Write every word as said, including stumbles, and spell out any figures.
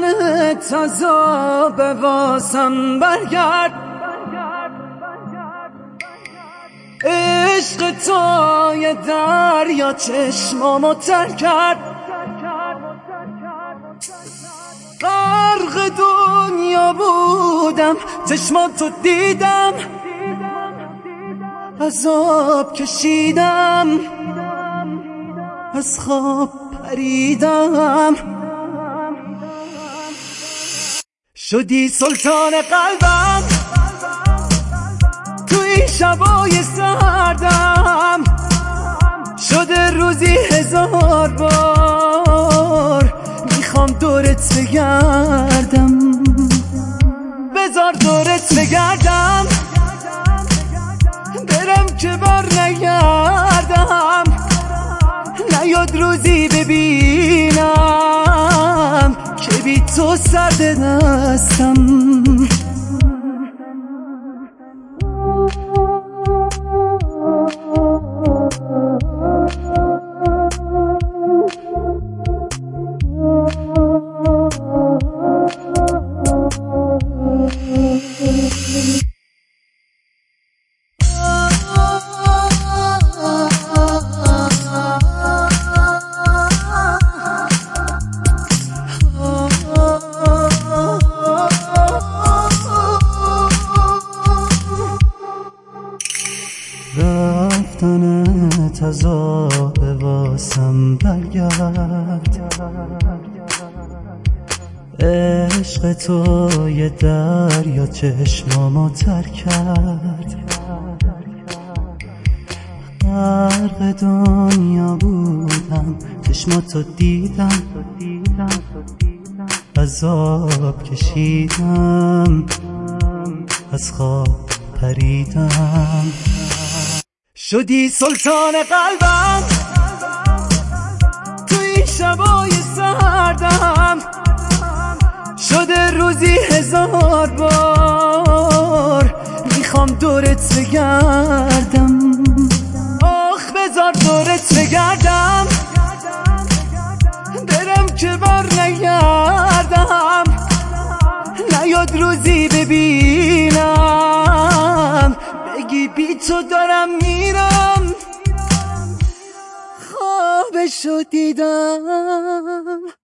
تازه به واسم برگرد، عشق تو یه دریا چشمامو تر کرد، غرق دنیا بودم چشماتو دیدم، عذاب کشیدم از خواب پریدم، شدی سلطان قلبم تو این شبای سردم، شده روزی هزار بار میخوام دورت بگردم، بذار دورت بگردم برم که بر نگردم، نیاد روزی ببینم که بی تو سرد دستم. رفتنت عذاب واسم برگرد، عشق تو یه دریا چشمامو تر کرد، غرق دنیا بودم چشماتو دیدم، عذاب کشیدم از خواب پریدم، شدی سلطان قلبم تو این شبای سردم، شده روزی هزار بار میخوام دورت بگردم، آخ بذار دورت بگردم برم که بر نگردم، نیاد روزی ببینم بگی بی تو دارم میرم، خوابشو دیدم.